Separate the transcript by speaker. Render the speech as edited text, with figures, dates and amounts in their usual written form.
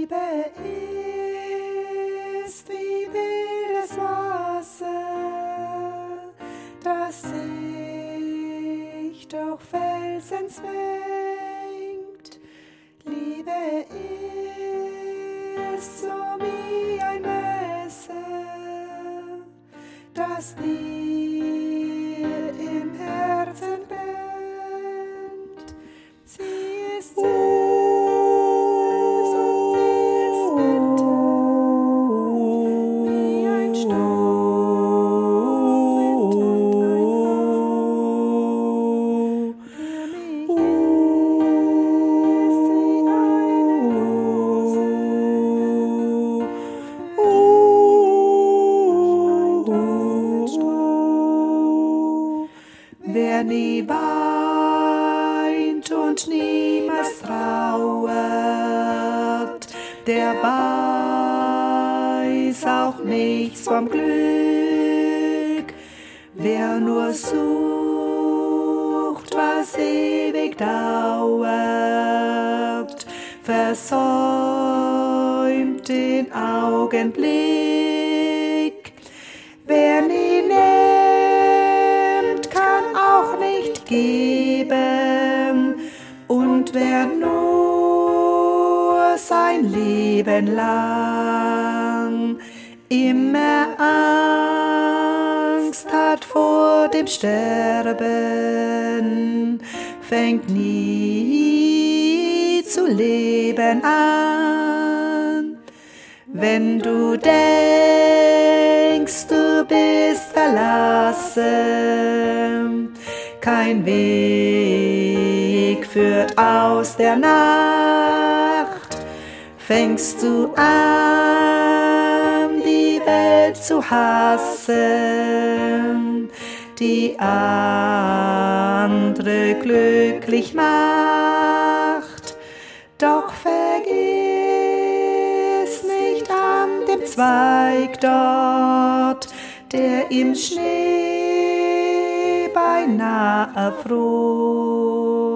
Speaker 1: Liebe ist wie wildes Wasser, das sich durch Felsen zwängt. Liebe ist so wie ein Messer, das dir im Herzen brennt. Sie ist süß und sie ist bitter, wie ein Sturmwind und ein Hauch. Für mich ist sie eine Rose, wer nie weint und niemals trauert, der weiß auch nichts vom Glück. Wer nur sucht, was ewig dauert, versäumt den Augenblick. Wer nie nimmt, kann auch nicht geben, und wer nur sein Leben lang immer Angst hat vor dem Sterben, fängt nie zu leben an. Wenn du denkst, du bist verlassen, kein Weg führt aus der Nacht, fängst du an, die Welt zu hassen, die andere glücklich macht. Doch vergiss nicht an dem Zweig dort, der im Schnee beinahe erfror.